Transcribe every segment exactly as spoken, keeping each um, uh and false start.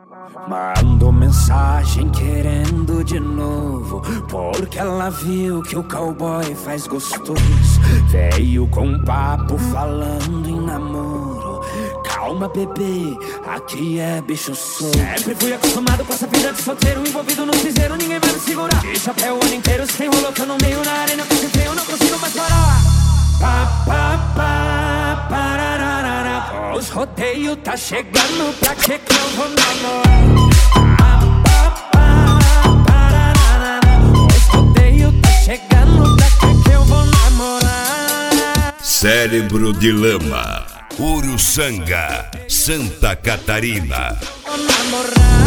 Mandou mensagem querendo de novo, porque ela viu que o cowboy faz gostoso. Veio com papo falando em namoro. Calma, bebê, aqui é bicho solto. Sempre fui acostumado com essa vida de solteiro, envolvido no cinzeiro, ninguém vai me segurar. De chapéu o ano inteiro, sem rolo, tô no meio, na arena que se eu não consigo mais parar. Pá, pá, pá, parararara. Os rodeios tá chegando, pra que que eu vou namorar? Pá, pá, pá, parararara. Os rodeios tá chegando, pra que que eu vou namorar? Cérebro de Lama, Uruçanga, Santa Catarina. Vou namorar.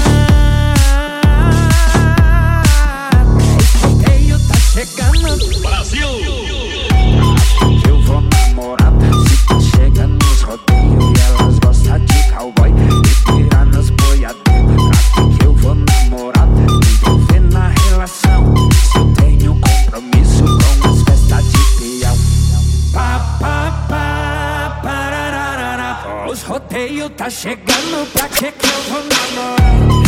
Os rodeios tá chegando, Brasil! eu vou namorar. Se tu chega nos rodeios e elas gostam de cowboy e pirar nos boiadeiros, pra que eu vou namorar? Me envolver na relação, se eu tenho compromisso com as festas de peão. Pá, pá, pá, parararara. Os rodeios tá chegando, pra que que eu vou namorar?